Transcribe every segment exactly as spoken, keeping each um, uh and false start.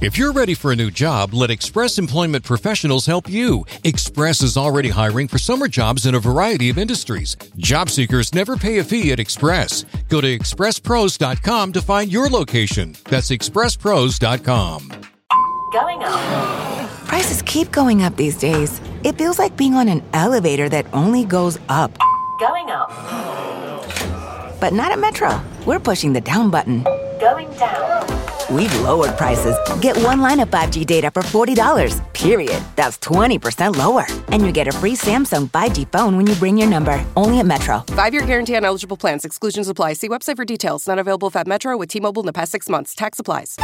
If you're ready for a new job, let Express Employment Professionals help you. Express is already hiring for summer jobs in a variety of industries. Job seekers never pay a fee at Express. Go to express pros dot com to find your location. That's express pros dot com. Going up. Prices keep going up these days. It feels like being on an elevator that only goes up. Going up. But not at Metro. We're pushing the down button. Going down. We've lowered prices. Get one line of five G data for forty dollars, period. That's twenty percent lower. And you get a free Samsung five G phone when you bring your number. Only at Metro. Five-year guarantee on eligible plans. Exclusions apply. See website for details. Not available at Metro with T-Mobile in the past six months. Tax applies.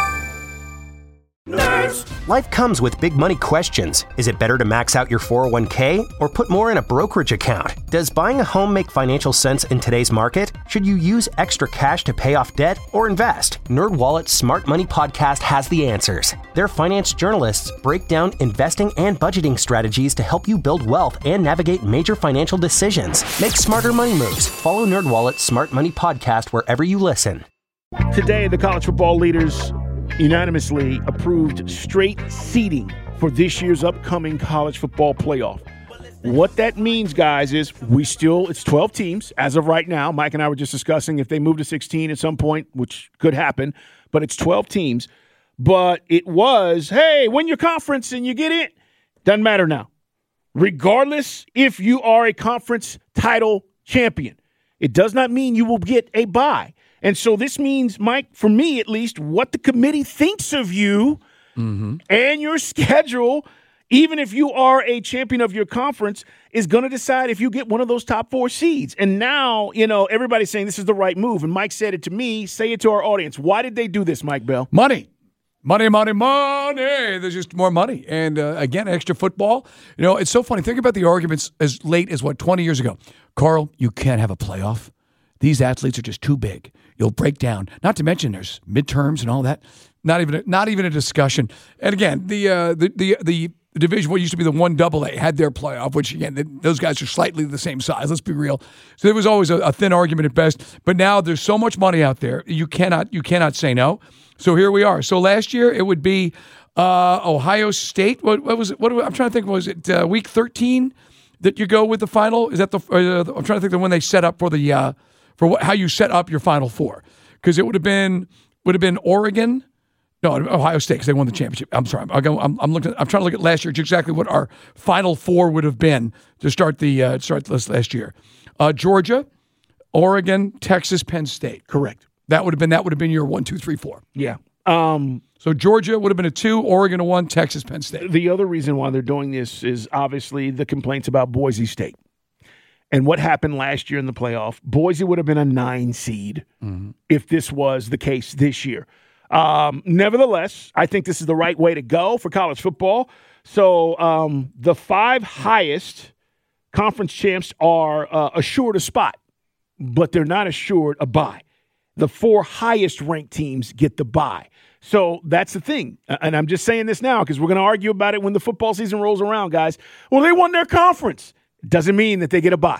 Nerds. Life comes with big money questions. Is it better to max out your four oh one k or put more in a brokerage account? Does buying a home make financial sense in today's market? Should you use extra cash to pay off debt or invest? NerdWallet's Smart Money Podcast has the answers. Their finance journalists break down investing and budgeting strategies to help you build wealth and navigate major financial decisions. Make smarter money moves. Follow NerdWallet's Smart Money Podcast wherever you listen. Today, the college football leaders unanimously approved straight seeding for this year's upcoming college football playoff. What that means, guys, is we still, it's twelve teams as of right now. Mike and I were just discussing if they move to sixteen at some point, which could happen, but it's twelve teams. But it was, hey, win your conference and you get in. Doesn't matter now. Regardless if you are a conference title champion, it does not mean you will get a bye. And so this means, Mike, for me at least, what the committee thinks of you mm-hmm. and your schedule, even if you are a champion of your conference, is going to decide if you get one of those top four seeds. And now, you know, everybody's saying this is the right move. And Mike said it to me. Say it to our audience. Why did they do this, Mike Bell? Money. Money, money, money. There's just more money. And, uh, again, extra football. You know, it's so funny. Think about the arguments as late as, what, twenty years ago. Carl, you can't have a playoff. These athletes are just too big. You'll break down. Not to mention there's midterms and all that. Not even a, not even a discussion. And again, the uh, the the the division what used to be the one double A had their playoff, which again the, those guys are slightly the same size. Let's be real. So there was always a, a thin argument at best. But now there's so much money out there, you cannot you cannot say no. So here we are. So last year it would be uh, Ohio State. What, what was it? What I'm trying to think. Was it uh, week thirteen that you go with the final? Is that the? Uh, I'm trying to think of when they set up for the. Uh, For what, how you set up your Final Four, because it would have been would have been Oregon, no Ohio State, because they won the championship. I'm sorry, I'm, I'm, I'm looking. I'm trying to look at last year, exactly what our Final Four would have been to start the uh, start this last year. Uh, Georgia, Oregon, Texas, Penn State. Correct. That would have been that would have been your one, two, three, four. Yeah. Um, so Georgia would have been a two, Oregon a one, Texas, Penn State. The other reason why they're doing this is obviously the complaints about Boise State. And what happened last year in the playoff, Boise would have been a nine seed mm-hmm. if this was the case this year. Um, nevertheless, I think this is the right way to go for college football. So um, the five highest conference champs are uh, assured a spot, but they're not assured a bye. The four highest ranked teams get the bye. So that's the thing. And I'm just saying this now because we're going to argue about it when the football season rolls around, guys. Well, they won their conference. Doesn't mean that they get a bye.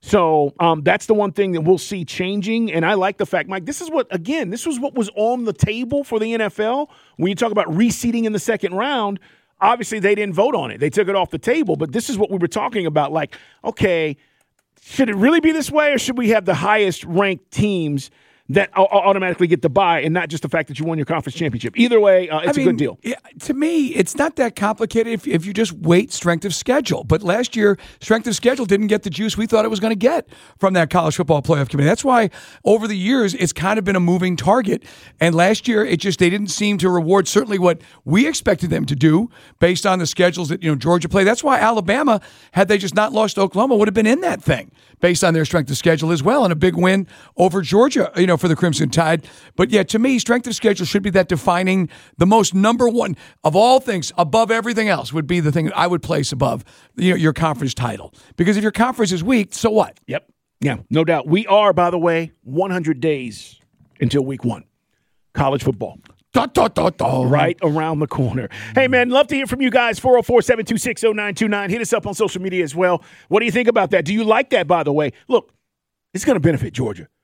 So um, that's the one thing that we'll see changing. And I like the fact, Mike, this is what, again, this was what was on the table for the N F L. When you talk about reseeding in the second round, obviously they didn't vote on it. They took it off the table. But this is what we were talking about. Like, okay, should it really be this way, or should we have the highest ranked teams that automatically get the bye and not just the fact that you won your conference championship? Either way, uh, it's I mean, a good deal. Yeah, to me, it's not that complicated if, if you just wait strength of schedule. But last year, strength of schedule didn't get the juice we thought it was going to get from that college football playoff committee. That's why over the years, it's kind of been a moving target. And last year, it just they didn't seem to reward certainly what we expected them to do based on the schedules that you know Georgia played. That's why Alabama, had they just not lost to Oklahoma, would have been in that thing based on their strength of schedule as well, and a big win over Georgia, you know, for the Crimson Tide. But yeah, to me, strength of schedule should be that defining, the most number one of all things, above everything else, would be the thing that I would place above you know, your conference title. Because if your conference is weak, so what? Yep. Yeah, no doubt. We are, by the way, one hundred days until week one. College football. Da, da, da, da. Right around the corner. Hey, man, love to hear from you guys. four oh four, seven two six, oh nine two nine. Hit us up on social media as well. What do you think about that? Do you like that, by the way? Look, it's going to benefit Georgia.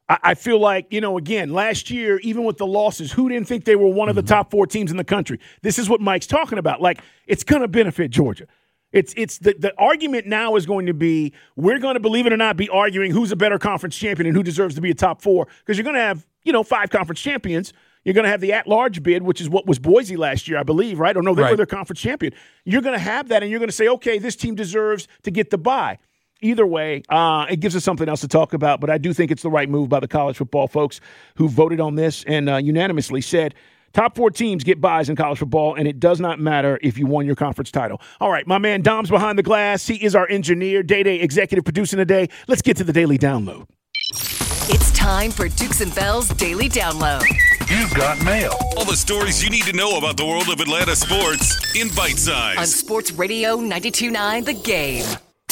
I, I feel like, you know, again, last year, even with the losses, who didn't think they were one of the top four teams in the country? This is what Mike's talking about. Like, it's going to benefit Georgia. It's it's the, the argument now is going to be, we're going to, believe it or not, be arguing who's a better conference champion and who deserves to be a top four, because you're going to have, you know, five conference champions. You're going to have the at-large bid, which is what was Boise last year, I believe, right? Or no, they right. were their conference champion. You're going to have that, and you're going to say, okay, this team deserves to get the bye. Either way, uh, it gives us something else to talk about, but I do think it's the right move by the college football folks who voted on this and uh, unanimously said, top four teams get buys in college football, and it does not matter if you won your conference title. All right, my man Dom's behind the glass. He is our engineer, Day-Day executive producing today. Let's get to the Daily Download. It's time for Dukes and Bell's Daily Download. You've got mail. All the stories you need to know about the world of Atlanta sports in bite size. On Sports Radio ninety-two point nine The Game.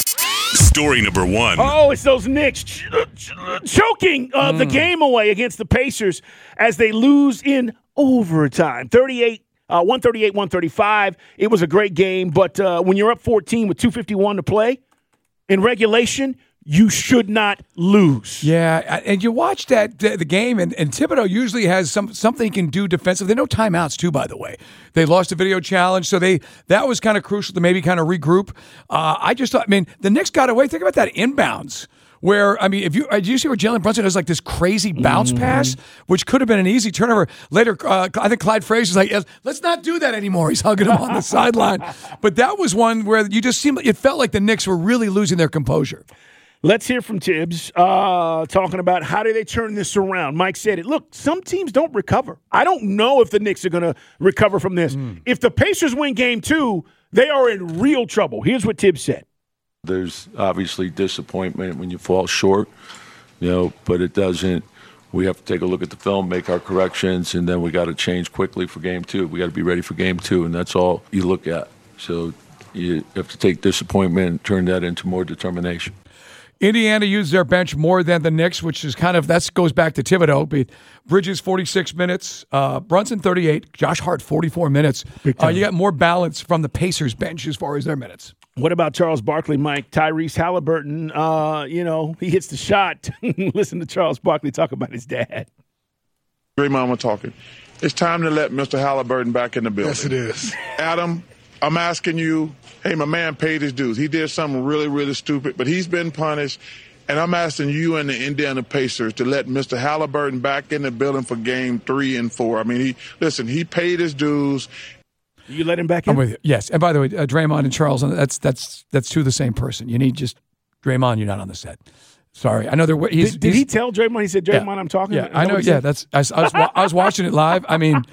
Story number one. Oh, it's those Knicks ch- ch- choking uh, mm. the game away against the Pacers as they lose in overtime. thirty-eight, uh, one thirty-eight, one thirty-five. It was a great game, but uh, when you're up fourteen with two fifty-one to play in regulation, you should not lose. Yeah, and you watch that the, the game, and, and Thibodeau usually has some something he can do defensively. They know timeouts too, by the way. They lost a video challenge, so they that was kind of crucial to maybe kind of regroup. Uh, I just thought, I mean, the Knicks got away. Think about that inbounds. Where, I mean, if you did you see where Jalen Brunson does like this crazy bounce mm-hmm. pass, which could have been an easy turnover. Later, uh, I think Clyde Frazier's like, let's not do that anymore. He's hugging him on the sideline. But that was one where you just seemed, it felt like the Knicks were really losing their composure. Let's hear from Tibbs uh, talking about how do they turn this around. Mike said it. Look, some teams don't recover. I don't know if the Knicks are going to recover from this. Mm. If the Pacers win game two, they are in real trouble. Here's what Tibbs said. There's obviously disappointment when you fall short, you know, but it doesn't. We have to take a look at the film, make our corrections, and then we got to change quickly for game two. We got to be ready for game two, and that's all you look at. So you have to take disappointment and turn that into more determination. Indiana used their bench more than the Knicks, which is kind of, that goes back to Thibodeau. But Bridges, forty-six minutes. Uh, Brunson, thirty-eight. Josh Hart, forty-four minutes. Uh, you got more balance from the Pacers bench as far as their minutes. What about Charles Barkley, Mike? Tyrese Halliburton, uh, you know, he hits the shot. Listen to Charles Barkley talk about his dad. Draymond was talking. It's time to let Mister Halliburton back in the building. Yes, it is. Adam, I'm asking you, hey, my man paid his dues. He did something really, really stupid, but he's been punished. And I'm asking you and the Indiana Pacers to let Mister Halliburton back in the building for game three and four. I mean, he listen, he paid his dues. You let him back in? I'm with you. Yes. And by the way, uh, Draymond and Charles, that's that's that's two of the same person. You need just Draymond, you're not on the set. Sorry. I know there he's Did, did he's, he tell Draymond? He said, Draymond, yeah, I'm talking. Yeah, I know. Yeah, that's I, I was I was watching it live. I mean,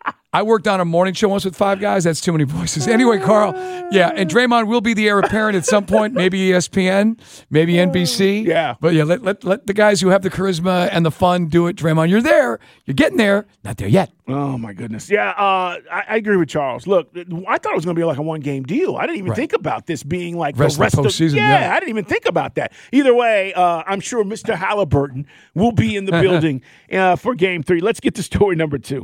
I worked on a morning show once with five guys. That's too many voices. Anyway, Carl, yeah, and Draymond will be the heir apparent at some point, maybe E S P N, maybe N B C. Yeah. But yeah, let, let, let the guys who have the charisma and the fun do it. Draymond, you're there. You're getting there. Not there yet. Oh, my goodness. Yeah, uh, I, I agree with Charles. Look, I thought it was going to be like a one-game deal. I didn't even right. think about this being like rest the rest of the postseason. Yeah, yeah, I didn't even think about that. Either way, uh, I'm sure Mister Halliburton will be in the building uh, for game three. Let's get to story number two.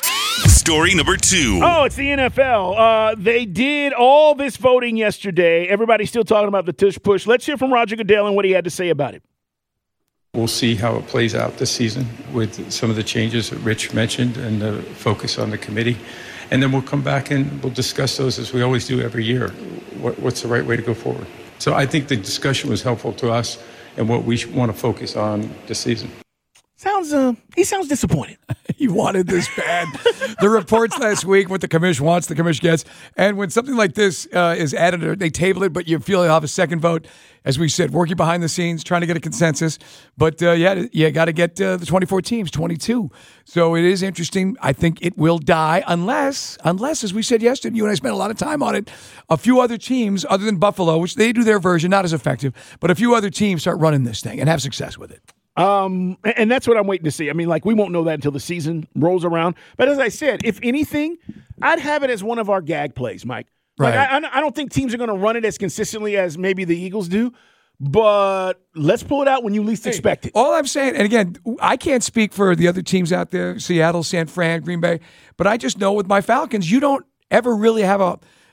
Story number two. Oh, it's the N F L. Uh, they did all this voting yesterday. Everybody's still talking about the tush push. Let's hear from Roger Goodell and what he had to say about it. We'll see how it plays out this season with some of the changes that Rich mentioned and the focus on the committee. And then we'll come back and we'll discuss those as we always do every year. What, what's the right way to go forward? So I think the discussion was helpful to us and what we want to focus on this season. Sounds, uh, he sounds disappointed. He wanted this bad. The reports last week, what the commission wants, the commission gets. And when something like this uh, is added, or they table it, but you feel you'll have a second vote, as we said, working behind the scenes, trying to get a consensus. But, uh, yeah, you got to get uh, the twenty-four teams, twenty-two. So it is interesting. I think it will die unless, unless, as we said yesterday, you and I spent a lot of time on it, a few other teams, other than Buffalo, which they do their version, not as effective, but a few other teams start running this thing and have success with it. Um, and that's what I'm waiting to see. I mean, like, we won't know that until the season rolls around. But as I said, if anything, I'd have it as one of our gag plays, Mike. Like, right. I, I don't think teams are going to run it as consistently as maybe the Eagles do. But let's pull it out when you least hey, expect it. All I'm saying, and again, I can't speak for the other teams out there, Seattle, San Fran, Green Bay, but I just know with my Falcons, you don't ever really have a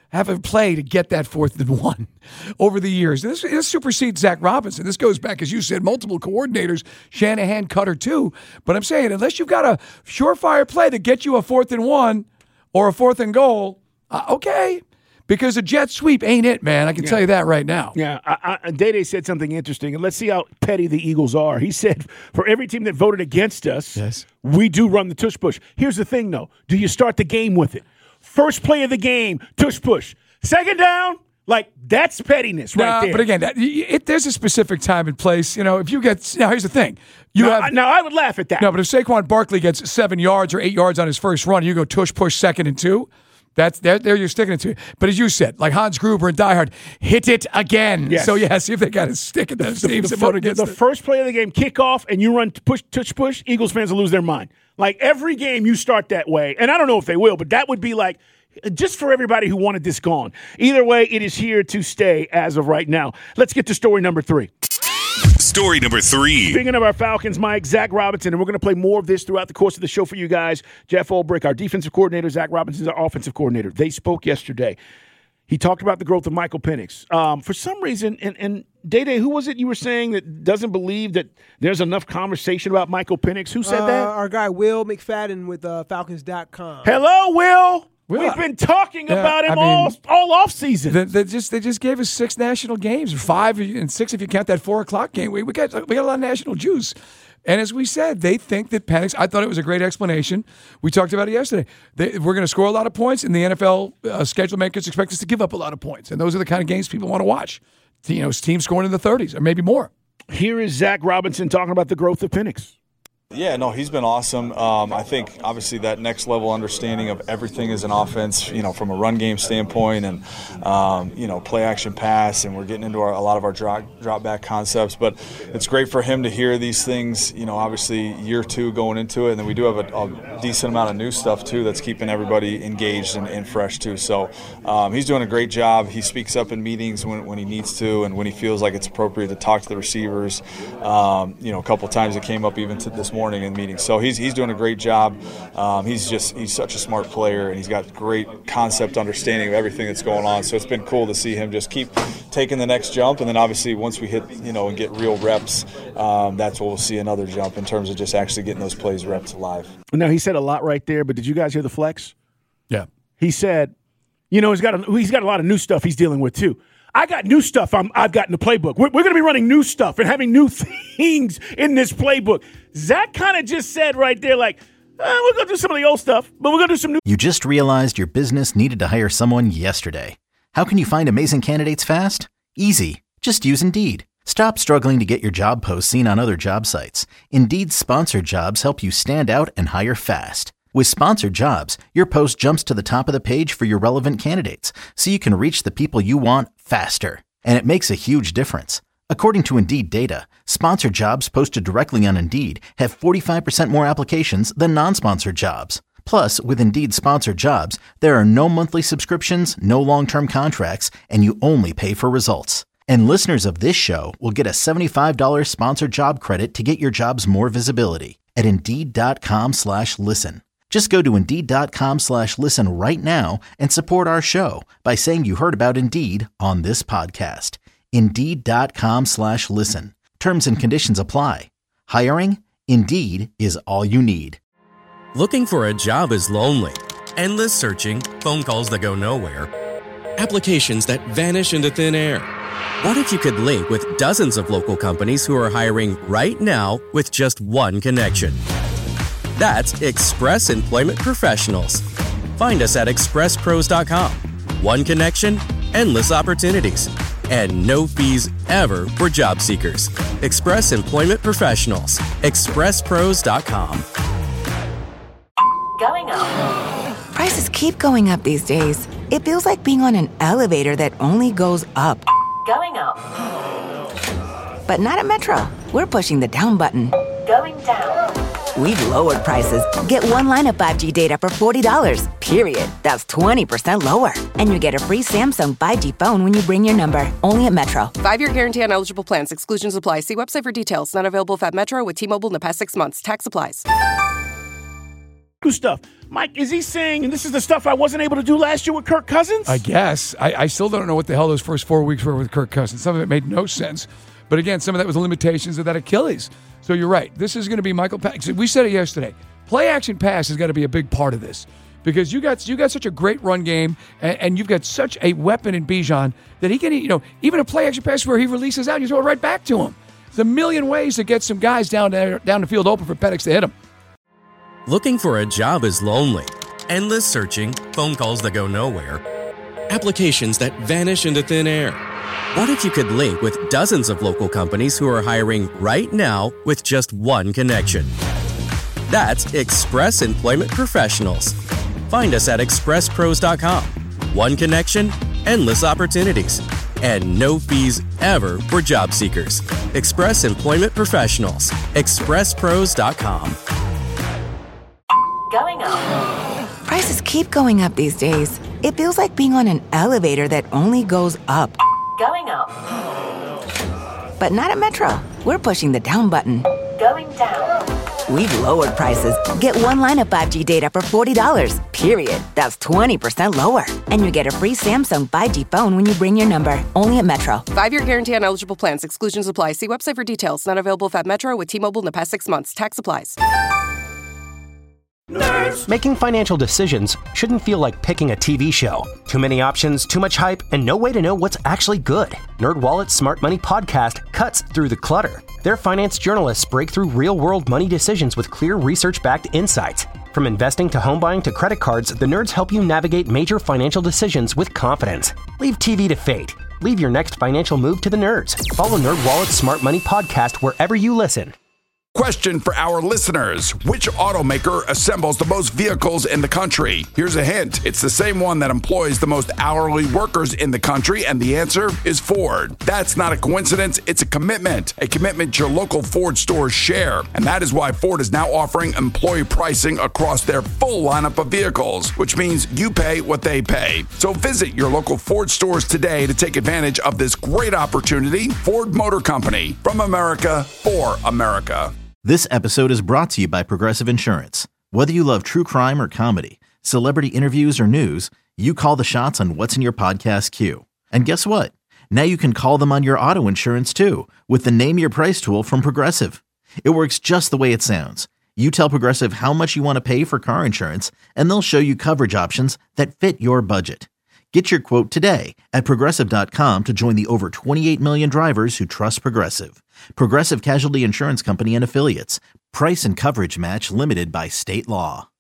have a play to get that fourth and one over the years. This, this supersedes Zach Robinson. This goes back, as you said, multiple coordinators, Shanahan, Cutter too. But I'm saying, unless you've got a surefire play to get you a fourth and one or a fourth and goal, uh, okay. Because a jet sweep ain't it, man. I can yeah. tell you that right now. Yeah. I, I, Day-Day said something interesting, and let's see how petty the Eagles are. He said, for every team that voted against us, yes. we do run the tush push. Here's the thing, though. Do you start the game with it? First play of the game, tush push. Second down, like, that's pettiness right no, there. But again, that, it, there's a specific time and place. You know, if you get – now, here's the thing. You now, have, now, I would laugh at that. No, but if Saquon Barkley gets seven yards or eight yards on his first run, you go tush push second and two – That's there. There, you're sticking it to. But as you said, like Hans Gruber and Die Hard, hit it again. Yes. So yeah, see if they got to stick it. Those teams the, that vote the, against the it. first play of the game, kickoff, and you run push, tush, push. Eagles fans will lose their mind. Like every game, you start that way, and I don't know if they will, but that would be like just for everybody who wanted this gone. Either way, it is here to stay as of right now. Let's get to story number three. Story number three. Speaking of our Falcons, Mike, Zach Robinson, and we're going to play more of this throughout the course of the show for you guys. Jeff Ulbrich, our defensive coordinator, Zach Robinson's our offensive coordinator. They spoke yesterday. He talked about the growth of Michael Penix. Um, for some reason, and, and Day-Day, who was it you were saying that doesn't believe that there's enough conversation about Michael Penix? Who said uh, that? Our guy, Will McFadden with uh, Falcons dot com. Hello, Will. Well, We've been talking yeah, about him I mean, all all off season. They, they just they just gave us six national games, or five and six if you count that four o'clock game. We, we got we got a lot of national juice. And as we said, they think that Penix. I thought it was a great explanation. We talked about it yesterday. They, we're going to score a lot of points, and the N F L uh, schedule makers expect us to give up a lot of points. And those are the kind of games people want to watch. You know, teams scoring in the thirties or maybe more. Here is Zach Robinson talking about the growth of Penix. Yeah, no, he's been awesome. Um, I think obviously that next level understanding of everything as an offense, you know, from a run game standpoint and, um, you know, play action pass, and we're getting into our, a lot of our drop, drop back concepts. But it's great for him to hear these things, you know, obviously year two going into it. And then we do have a, a decent amount of new stuff, too, that's keeping everybody engaged and, and fresh, too. So um, he's doing a great job. He speaks up in meetings when, when he needs to and when he feels like it's appropriate to talk to the receivers. Um, you know, a couple of times it came up even to this morning. morning in meetings. So he's he's doing a great job. Um, he's just he's such a smart player, and he's got great concept understanding of everything that's going on. So it's been cool to see him just keep taking the next jump, and then obviously once we hit, you know, and get real reps, um, that's when we'll see another jump in terms of just actually getting those plays reps live. Now, he said a lot right there, but did you guys hear the flex? Yeah. He said, you know, he's got a, he's got a lot of new stuff he's dealing with too. I got new stuff I'm, I've got in the playbook. We're, we're going to be running new stuff and having new things in this playbook. Zach kind of just said right there, like, uh, we're going to do some of the old stuff, but we're going to do some new. You just realized your business needed to hire someone yesterday. How can you find amazing candidates fast? Easy. Just use Indeed. Stop struggling to get your job posts seen on other job sites. Indeed's sponsored jobs help you stand out and hire fast. With sponsored jobs, your post jumps to the top of the page for your relevant candidates, so you can reach the people you want faster. And it makes a huge difference. According to Indeed data, sponsored jobs posted directly on Indeed have forty-five percent more applications than non-sponsored jobs. Plus, with Indeed sponsored jobs, there are no monthly subscriptions, no long-term contracts, and you only pay for results. And listeners of this show will get a seventy-five dollars sponsored job credit to get your jobs more visibility at Indeed.com slash listen. Just go to Indeed.com slash listen right now and support our show by saying you heard about Indeed on this podcast. Indeed.com slash listen. Terms and conditions apply. Hiring? Indeed is all you need. Looking for a job is lonely. Endless searching, phone calls that go nowhere, applications that vanish into thin air. What if you could link with dozens of local companies who are hiring right now with just one connection? That's Express Employment Professionals. Find us at express pros dot com. One connection, endless opportunities, and no fees ever for job seekers. Express Employment Professionals. express pros dot com. Going up. Prices keep going up these days. It feels like being on an elevator that only goes up. Going up. But not at Metro. We're pushing the down button. Going down. We've lowered prices. Get one line of five G data for forty dollars, period. That's twenty percent lower. And you get a free Samsung five G phone when you bring your number. Only at Metro. Five-year guarantee on eligible plans. Exclusions apply. See website for details. Not available if at Metro with T-Mobile in the past six months. Tax applies. stuff. Mike, is he saying, and this is the stuff I wasn't able to do last year with Kirk Cousins? I guess. I, I still don't know what the hell those first four weeks were with Kirk Cousins. Some of it made no sense. But again, some of that was the limitations of that Achilles. So you're right. This is going to be Michael Pax. We said it yesterday. Play action pass has got to be a big part of this because you got you got such a great run game and, and you've got such a weapon in Bijan that he can, you know, even a play action pass where he releases out, you throw it right back to him. There's a million ways to get some guys down there, down the field open for Penix to hit him. Looking for a job is lonely. Endless searching, phone calls that go nowhere, applications that vanish into thin air. What if you could link with dozens of local companies who are hiring right now with just one connection? That's Express Employment Professionals. Find us at express pros dot com. One connection, endless opportunities, and no fees ever for job seekers. Express Employment Professionals. express pros dot com. Going up. Prices keep going up these days. It feels like being on an elevator that only goes up. Going up. But not at Metro. We're pushing the down button. Going down. We've lowered prices. Get one line of five G data for forty dollars, period. That's twenty percent lower. And you get a free Samsung five G phone when you bring your number. Only at Metro. Five-year guarantee on eligible plans. Exclusions apply. See website for details. Not available if at Metro with T-Mobile in the past six months. Tax applies. Nerds. Making financial decisions shouldn't feel like picking a T V show. Too many options, too much hype, and no way to know what's actually good. NerdWallet's Smart Money Podcast cuts through the clutter. Their finance journalists break through real-world money decisions with clear research-backed insights. From investing to home buying to credit cards, the nerds help you navigate major financial decisions with confidence. Leave T V to fate. Leave your next financial move to the nerds. Follow NerdWallet's Smart Money Podcast wherever you listen. Question for our listeners. Which automaker assembles the most vehicles in the country? Here's a hint. It's the same one that employs the most hourly workers in the country, and the answer is Ford. That's not a coincidence. It's a commitment. A commitment your local Ford stores share. And that is why Ford is now offering employee pricing across their full lineup of vehicles, which means you pay what they pay. So visit your local Ford stores today to take advantage of this great opportunity. Ford Motor Company. From America, for America. This episode is brought to you by Progressive Insurance. Whether you love true crime or comedy, celebrity interviews or news, you call the shots on what's in your podcast queue. And guess what? Now you can call them on your auto insurance too with the Name Your Price tool from Progressive. It works just the way it sounds. You tell Progressive how much you want to pay for car insurance, and they'll show you coverage options that fit your budget. Get your quote today at Progressive dot com to join the over twenty-eight million drivers who trust Progressive. Progressive Casualty Insurance Company and Affiliates. Price and coverage match limited by state law.